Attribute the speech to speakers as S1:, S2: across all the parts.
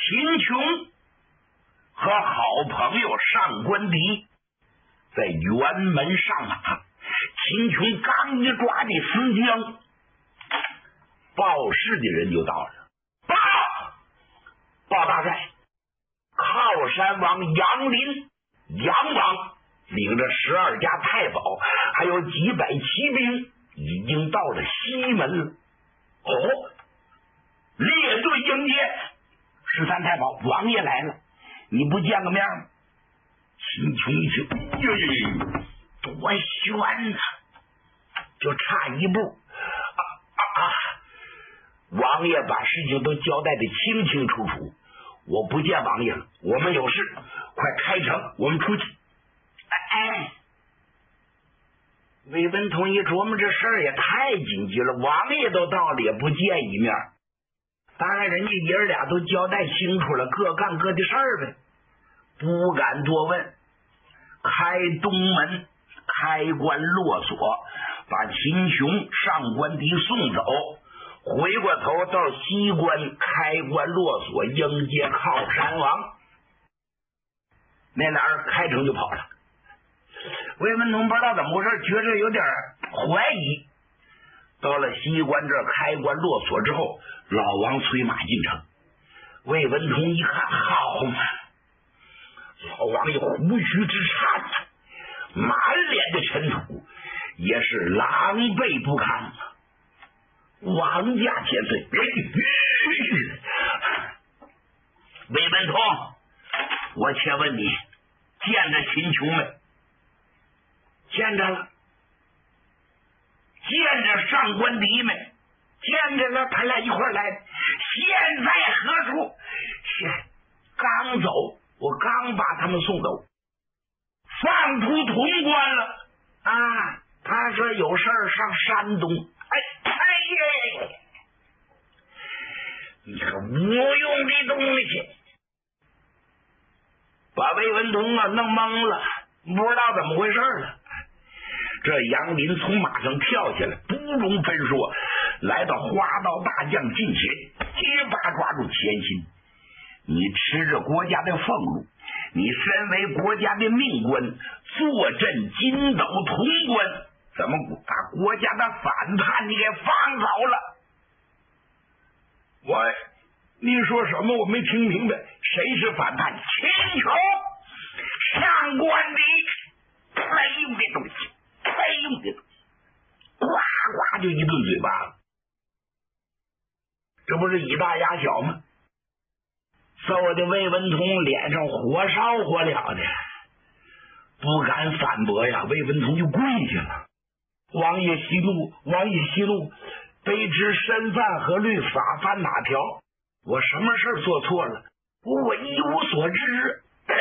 S1: 秦琼和好朋友上官迪在辕门上马，秦琼刚一抓这丝缰，报事的人就到了。报大帅，靠山王杨林杨王领着12家太保还有几百骑兵已经到了西门了。列队迎接。13太保，王爷来了，你不见个面吗？秦琼一听，多悬呐，就差一步王爷把事情都交代的清清楚楚，我不见王爷了，我们有事，快开城，我们出去。魏文同一琢磨，这事儿也太紧急了，王爷都到了也不见一面，当然人家爷儿俩都交代清楚了，各干各的事儿呗，不敢多问。开东门，开关落锁，把秦琼上官迪送走，回过头到西关开关落锁迎接靠山王。那俩人开城就跑了。魏文同不知道怎么回事，觉着有点怀疑。到了西关这开关落锁之后，老王催马进城。魏文同一看，好嘛，老王有胡须之颤，满脸的尘土，也是狼狈不堪。王家千岁，魏文同，我且问你，见着秦琼没？见着了。见着上官迪没？见着了，他俩一块来。现在何处？刚走，我刚把他们送走，放出潼关了啊！他说有事儿上山东。你个无用的东西，把魏文同弄懵了，不知道怎么回事了。这杨林从马上跳下来，不容分说，来到花刀大将近前，一把抓住前心。你吃着国家的俸禄，你身为国家的命官，坐镇金斗潼关，怎么把国家的反叛你给放走了？你说什么？我没听明白。谁是反叛？秦琼、上官迪，没用的东西，没用的东西，呱呱就一顿嘴巴了。这不是以大压小吗？揍的魏文同脸上火烧火燎的，不敢反驳呀。魏文同就跪下了：王爷息怒，王爷息怒，卑职身犯何律，法犯哪条？我什么事做错了？我一无所知。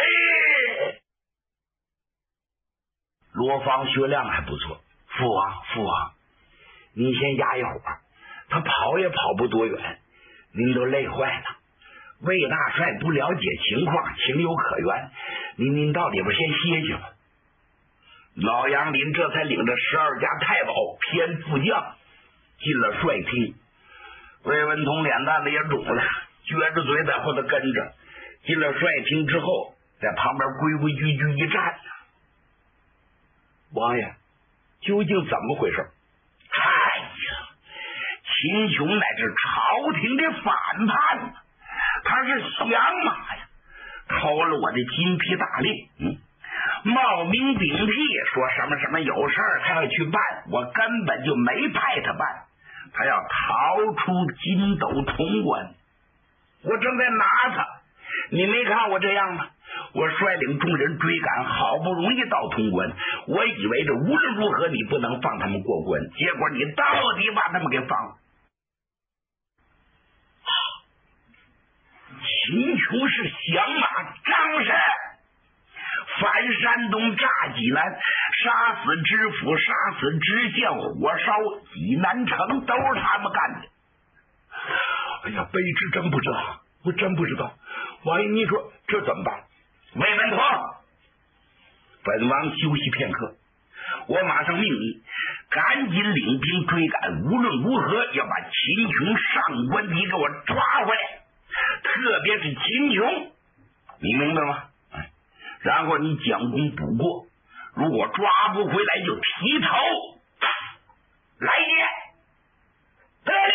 S1: 罗芳学量还不错。父王，您先压一会儿，他跑也跑不多远，您都累坏了。魏大帅不了解情况，情有可原，您到里边先歇歇吧。老杨林这才领着12家太保偏副将进了帅厅。魏文同脸蛋子也肿了，撅着嘴在后头跟着。进了帅厅之后，在旁边规规矩矩一站。王爷，究竟怎么回事？秦琼乃是朝廷的反叛，他是降马呀，偷了我的金批大令，冒名顶替，说什么什么有事儿他要去办，我根本就没派他办，他要逃出金斗潼关，我正在拿他，你没看我这样吗？我率领众人追赶，好不容易到潼关，我以为这无论如何你不能放他们过关，结果你到底把他们给放了。秦琼是降马张山，反山东炸济南，杀死知府，杀死知县，火烧济南城，都是他们干的。哎呀，卑职真不知道，我真不知道。王爷，你说这怎么办？魏文同，本王休息片刻，我马上命你赶紧领兵追赶，无论如何要把秦琼、上官迪给我抓回来。 特别是秦琼，你明白吗？然后你将功补过，如果抓不回来就提头来见，得令。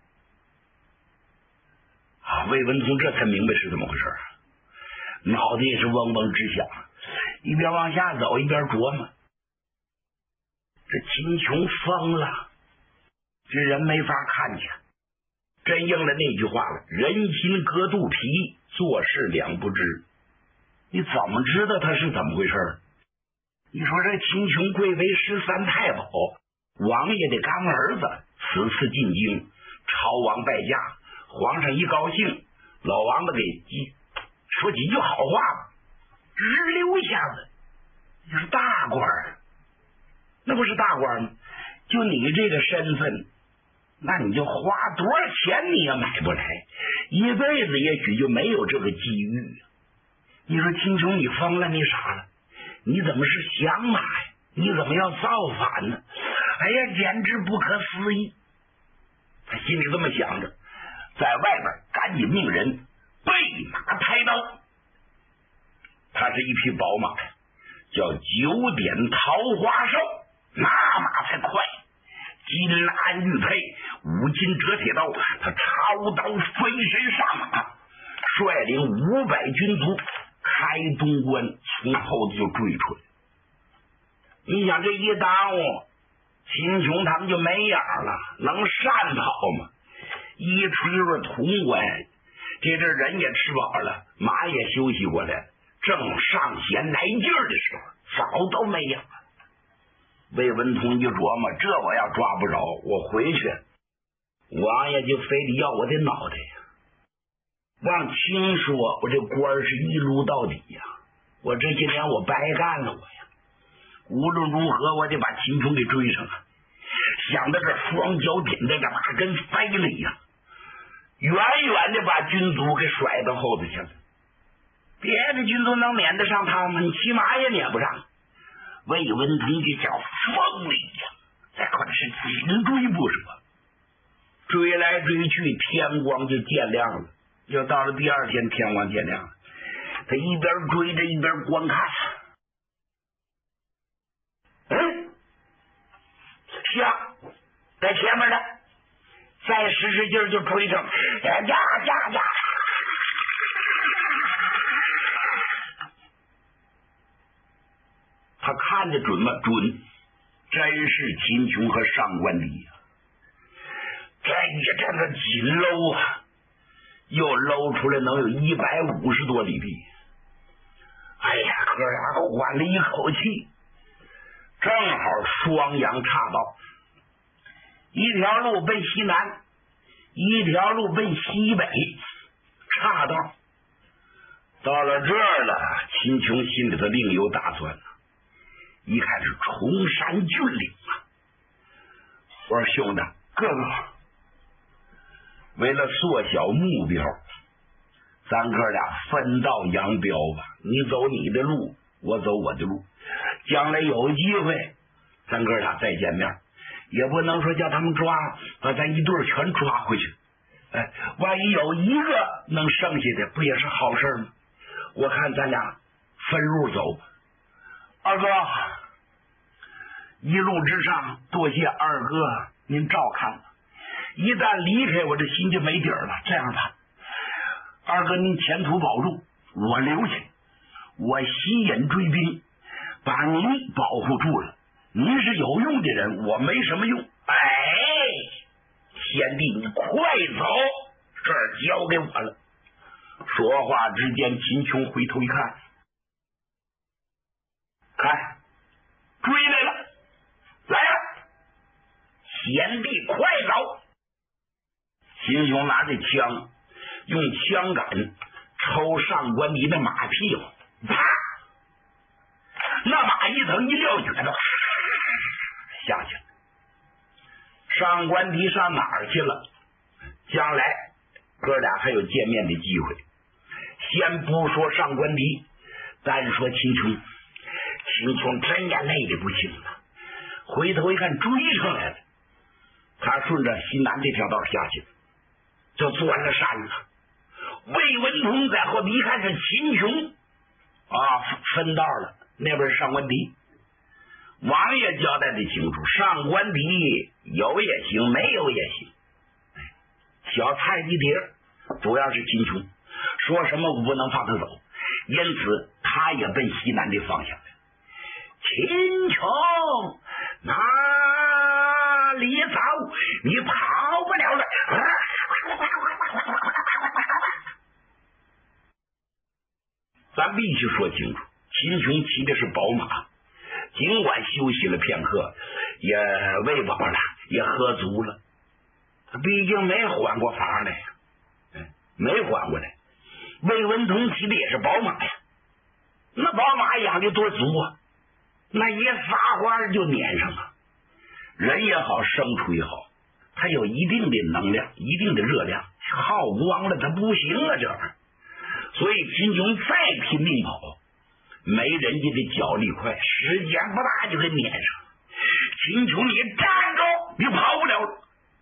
S1: 魏文通这才明白是怎么回事，脑袋也是嗡嗡直响，一边往下走一边琢磨，这秦琼疯了，这人没法看见，真应了那句话了，人心隔肚皮，做事两不知。你怎么知道他是怎么回事？你说这秦琼贵为13太保，王爷的干儿子，此次进京，朝王拜驾，皇上一高兴，老王八给说几句好话吧，直溜下子，你是大官，那不是大官吗？就你这个身份，那你就花多少钱你也买不来，一辈子也许就没有这个机遇。你说秦琼，你疯了，你傻了，你怎么是降马呀？你怎么要造反呢？哎呀，简直不可思议！他心里这么想着，在外边赶紧命人备马抬刀。他是一匹宝马呀，叫9点桃花兽，那马才快，金鞍玉佩，5金折铁刀，他抄刀飞身上马，率领500军卒开东关，从后头就追出来。你想这一耽误，秦琼他们就没影了，能善跑吗？一吹入潼关，这阵人也吃饱了，马也休息过来了，正上弦来劲儿的时候，早都没影了。魏文通一琢磨，这我要抓不着，我回去王爷就非得要我的脑袋呀。往轻说，我这官是一撸到底呀，我这些年我白干了我呀。无论如何我得把秦琼给追上了。想到这，双脚点在这马跟飞了一样，远远的把军卒给甩到后头去了。别的军卒能撵得上他吗？你骑马也撵不上。魏文通就像疯了一样，再可能是紧追不舍，追来追去，天光就见亮了。又到了第二天，天光见亮了，他一边追着一边观看。像在前面的，再使使劲就追上，呀！他看得准吗？准，真是秦琼和上官离呀！这一阵子紧搂啊，又搂出来能有150多里地。哎呀，哥俩缓了一口气，正好双阳岔道，一条路奔西南，一条路奔西北，岔道。到了这儿了，秦琼心里头另有打算了。一看是崇山峻岭啊！我说兄弟哥哥，为了缩小目标，咱哥俩分道扬镳吧，你走你的路，我走我的路，将来有机会咱哥俩再见面，也不能说叫他们抓，把咱一对全抓回去。哎，万一有一个能剩下的，不也是好事吗？我看咱俩分路走吧。二哥，一路之上多谢二哥您照看了，一旦离开我这心就没底儿了。这样吧，二哥您前途保重，我留下，我吸引追兵，把您保护住了。您是有用的人，我没什么用。哎，贤弟你快走，这儿交给我了。说话之间，秦琼回头一看，看追来了，来呀！贤弟快走！秦琼拿着枪，用枪杆抽上官离的马屁股，啪！那马一层一撂蹶子，下去了。上官离上哪儿去了？将来哥俩还有见面的机会。先不说上官离，单说秦琼。秦琼真也累得不行了，回头一看追上来了，他顺着西南这条道下去，就钻了山了。 魏文通在后边一看是秦琼分道了，那边上官迪。王爷交代的清楚，上官迪有也行，没有也行。小菜一碟，主要是秦琼说什么我不能放他走，因此他也奔西南的方向了。秦琼哪里走？你跑不了了！咱必须说清楚，秦琼骑的是宝马，尽管休息了片刻，也喂饱了，也喝足了，毕竟没缓过房来，没缓过来。魏文通骑的也是宝马呀，那宝马养的多足啊，那一撒欢就撵上了。人也好，牲畜也好，它有一定的能量，一定的热量，耗光了它不行啊，这玩意儿。所以秦琼再拼命跑，没人家的脚力快，时间不大就给撵上。秦琼，你站住，你跑不了了。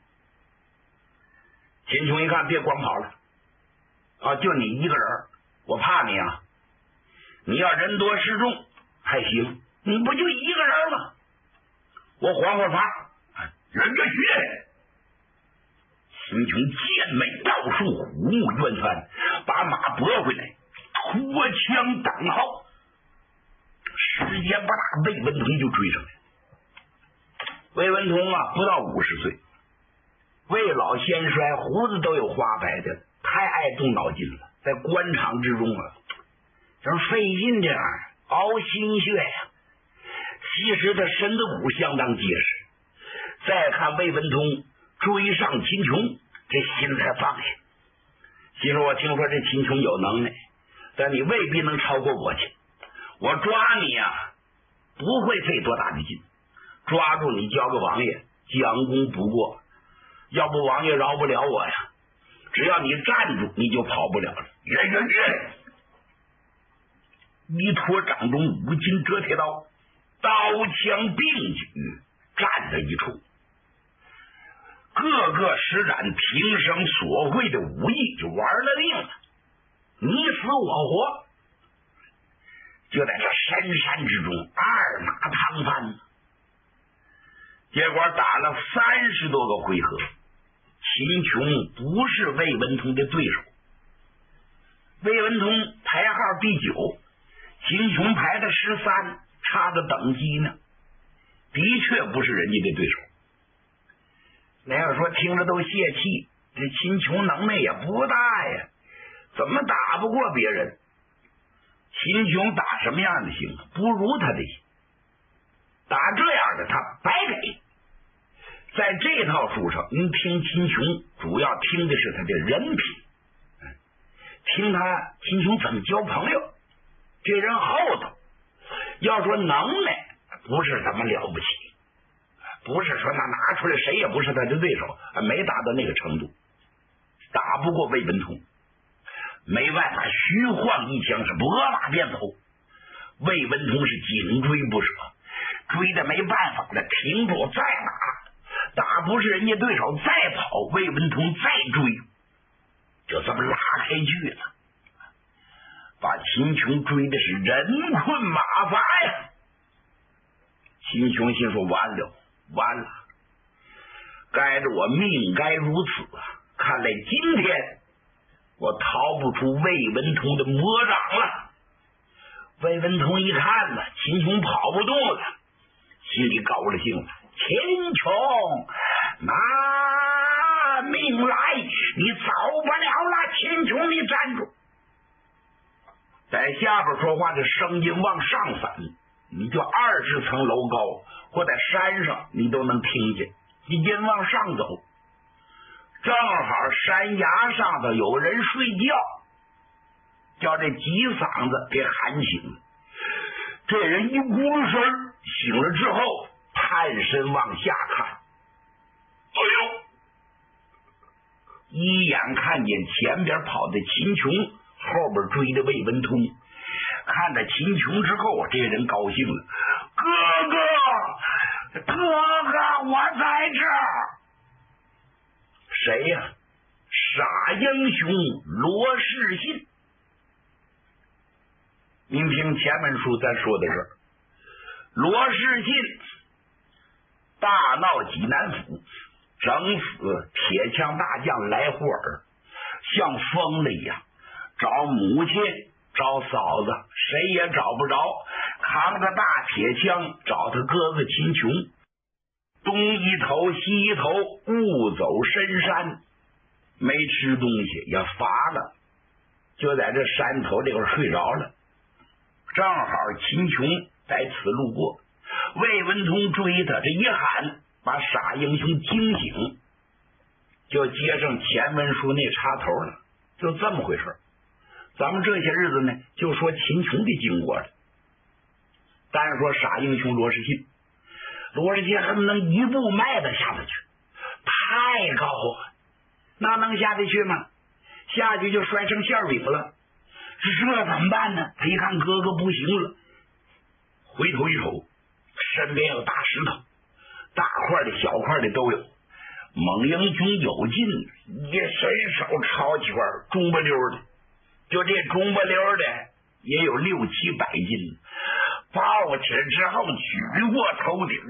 S1: 秦琼一看，别光跑了就你一个人，我怕你啊！你要人多势众还行，你不就一个人吗？我缓缓法，忍着血。秦琼剑眉倒竖，虎目圆翻，把马拨回来，脱枪挡号。时间不大，魏文通就追上来。魏文通不到50岁，魏老先衰，胡子都有花白的，太爱动脑筋了，在官场之中这费劲这样熬心血呀。其实他身子骨相当结实。再看魏文通追上秦琼，这心才放下。心说我听说这秦琼有能耐，但你未必能超过我去。我抓你不会费多大的劲，抓住你交给王爷，将功补过。要不王爷饶不了我呀。只要你站住，你就跑不了了。一托掌中五金折铁刀，刀枪并举，站在一处，各个施展平生所会的武艺，就玩了命了，你死我活，就在这深山之中二马趟翻。结果打了30多个回合，秦琼不是魏文通的对手。魏文通排号第9，秦琼排的13，差个等级呢，的确不是人家的对手。那要说听着都泄气，这秦琼能耐也不大呀，怎么打不过别人？秦琼打什么样的行，不如他的行，打这样的他白给。在这套书上，你听秦琼主要听的是他的人品，听他秦琼怎么交朋友，这人厚道。要说能耐，不是怎么了不起，不是说拿出来谁也不是他的对手，没达到那个程度，打不过魏文通。没办法，虚晃一枪是拨马便走。魏文通是紧追不舍，追的没办法了，停住再打，打不是人家对手再跑，魏文通再追，就这么拉开去了，把秦琼追的是人困马乏呀。秦琼心说完了，该着我命该如此啊！看来今天我逃不出魏文通的魔掌了。魏文通一看呢，秦琼跑不动了，心里高了兴了。秦琼拿命来，你走不了了。秦琼，你站住！在下边说话的声音往上反，你就20层楼高，或在山上你都能听见。你别往上走，正好山崖上头有人睡觉，叫这急嗓子给喊醒了。这人一咕噜声醒了之后，探身往下看，哎呦，一眼看见前边跑的秦琼，后边追的魏文通。看到秦琼之后，这人高兴了，哥哥，我在这儿。谁呀？ 杀英雄罗士信。您听前文书咱说的是罗士信大闹济南府，整死铁枪大将来霍尔，像疯了一样找母亲找嫂子，谁也找不着，扛着大铁枪找他哥哥秦琼，东一头西一头，误走深山，没吃东西也乏了，就在这山头这块睡着了。正好秦琼在此路过，魏文通追他，这一喊把傻英雄惊醒，就接上前文书那插头了。就这么回事，咱们这些日子呢就说秦琼的经过了。但是说傻英雄罗士信恨不能一步迈得下得去，太高啊，那能下得去吗？下去就摔成馅饼了，这怎么办呢？他一看哥哥不行了，回头一瞅，身边有大石头，大块的小块的都有。猛英雄有劲，一伸手抄起块中不溜的，就这中不溜的也有600-700斤，抱起来之后举过头顶，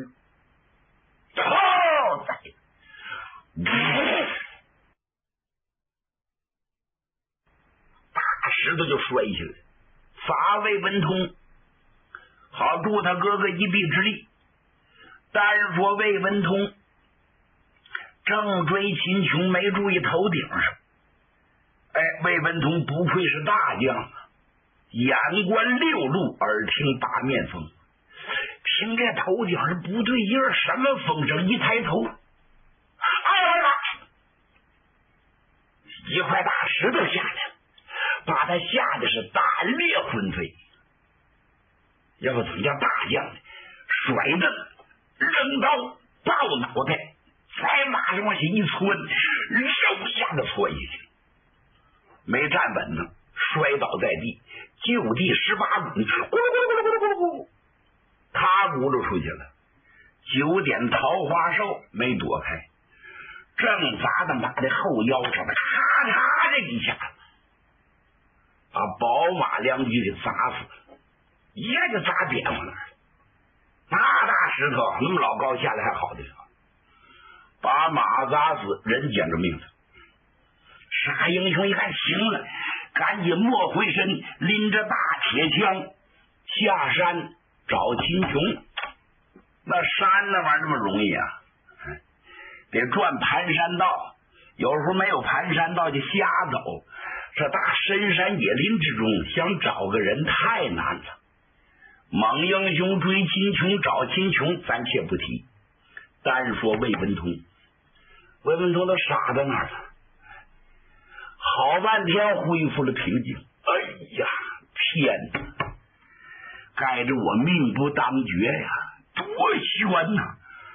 S1: 大石头就摔下来，罚魏文通好助他哥哥一臂之力。但是说魏文通正追秦琼，没注意头顶上。魏文通不愧是大将，眼观六路，耳听八面风。听这头顶上不对劲，什么风声？一抬头，一块大石头下来了，把他吓得是胆裂魂飞。要不怎么叫大将呢？甩蹬扔刀抱脑袋，在马上往下一窜，肉下的窜下去，没站稳呢，摔倒在地，就地18滚，咕噜咕噜咕噜咕噜咕噜，他咕噜出去了。9点桃花兽没躲开，正砸到马的后腰上，咔嚓这一下把宝马良驹给砸死了，一下就砸扁了。那大石头那么老高下来还好的，把马砸死，人捡着命了。傻英雄一看行了，赶紧没回身，拎着大铁枪下山找秦琼。那山那玩意儿那么容易啊？得转盘山道，有时候没有盘山道就瞎走。这大深山野林之中想找个人太难了。猛英雄追秦琼找秦琼暂且不提，单说魏文通都傻在那儿了，好半天恢复了平静。哎呀，天哪，该着我命不当绝呀，多悬呐！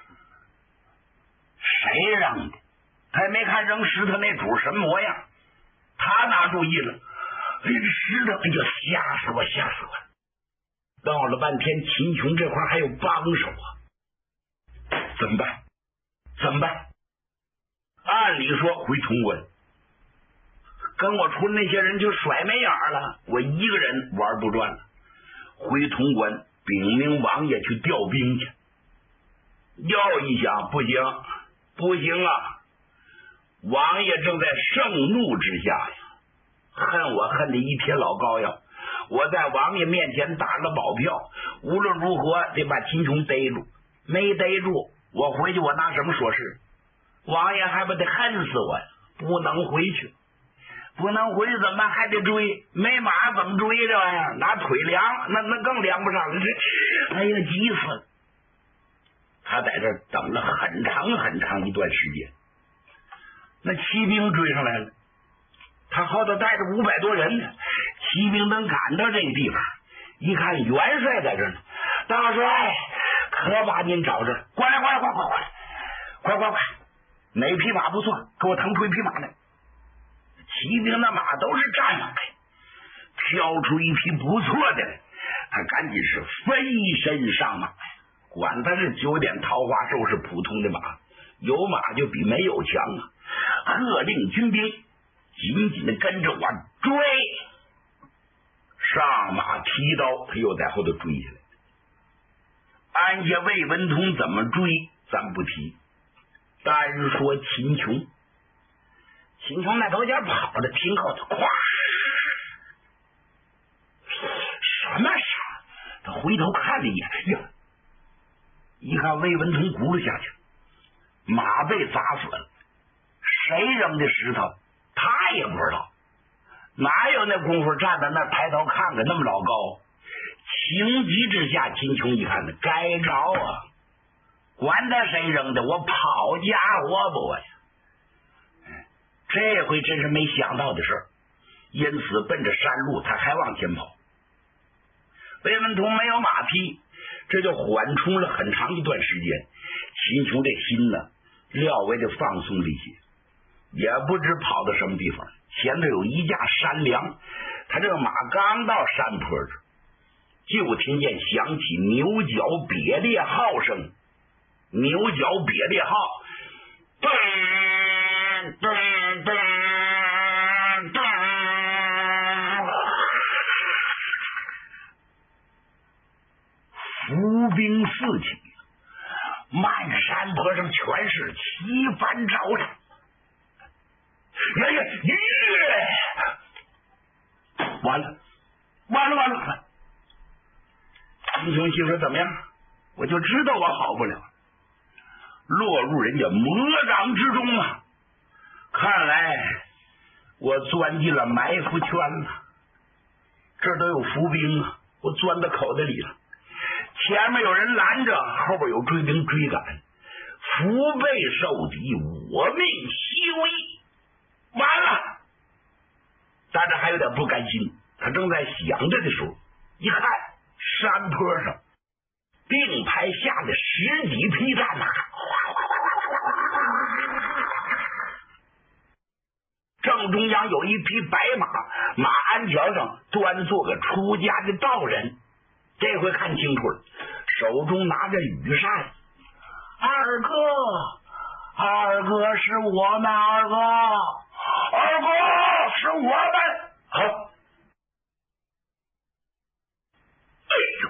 S1: 谁扔的？他也没看扔石头那主什么模样，他拿主意了，石头，哎呀，吓死我！闹了半天，秦琼这块还有帮手啊，怎么办？按理说回潼关，跟我出那些人就甩没眼了，我一个人玩不转了。回潼关禀明王爷去调兵去。要一想，不行啊！王爷正在盛怒之下呀，恨我恨得一撇老膏药。我在王爷面前打了保票，无论如何得把秦琼逮住。没逮住，我回去我拿什么说事？王爷还不得恨死我呀！不能回去怎么办？还得追，没马怎么追这玩意儿？拿腿量，那更量不上了。哎呀，急死了！他在这等了很长一段时间，那骑兵追上来了，他后头带着500多人呢。骑兵能赶到这个地方，一看元帅在这呢，大帅可把您找着，快来，哪匹马不错，给我腾出一匹马来。骑兵的马都是站上来，挑出一匹不错的来，他赶紧是飞身上马，管他是9点桃花兽是普通的马，有马就比没有强啊！喝令军兵紧紧的跟着我追。上马提刀，他又在后头追下来。按下魏文通怎么追咱不提，单说秦琼。秦琼那头前跑着，听后头咵，什么事？他回头看了一眼，呀，一看魏文通轱辘下去，马被砸死了。谁扔的石头他也不知道，哪有那功夫站在那抬头看看那么老高。情急之下，秦琼一看呢，该着啊，管他谁扔的，我跑家伙不呀。这回真是没想到的事儿，因此奔着山路他还往前跑。魏文通没有马匹，这就缓冲了很长一段时间。秦琼这心呢略微的放松了一些，也不知跑到什么地方，前头有一架山梁，他这个马刚到山坡这，就听见响起牛角别列号声。牛角别列号，噔噔噔噔，伏兵四起，满山坡上全是旗帆招展。哎呀，完了！秦琼心说怎么样？我就知道我好不了，落入人家魔掌之中啊！看来我钻进了埋伏圈了。这都有伏兵啊，我钻到口袋里了。前面有人拦着，后边有追兵追赶，腹背受敌，我命西危。完了！但是还有点不甘心，他正在想着的时候，一看山坡上并排下了10几匹战马，正中央有一匹白马，马鞍条上端坐个出家的道人。这回看清楚了，手中拿着羽扇。二哥是我们，二哥是我们。好，哎呦，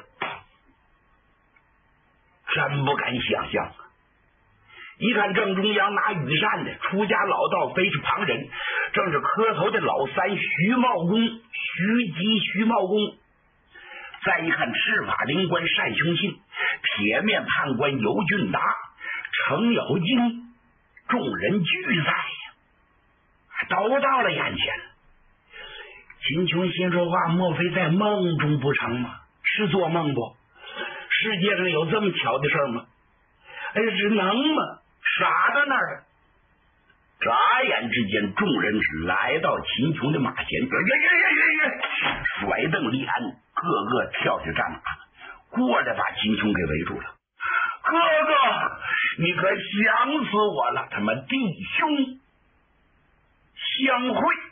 S1: 真不敢想象啊！一看正中央拿羽扇的出家老道非是旁人，正是磕头的老三徐茂公，徐茂公。再一看赤法灵官单雄信，铁面判官尤俊达，程咬金，众人俱在呀，都到了眼前。秦琼心说话，莫非在梦中不成吗？是做梦不？世界上有这么巧的事吗？哎呀，这能吗？傻到那儿。眨眼之间，众人是来到秦琼的马前，甩蹬立鞍，个个跳下战马，过来把秦琼给围住了。哥哥，你可想死我了！他们弟兄相会。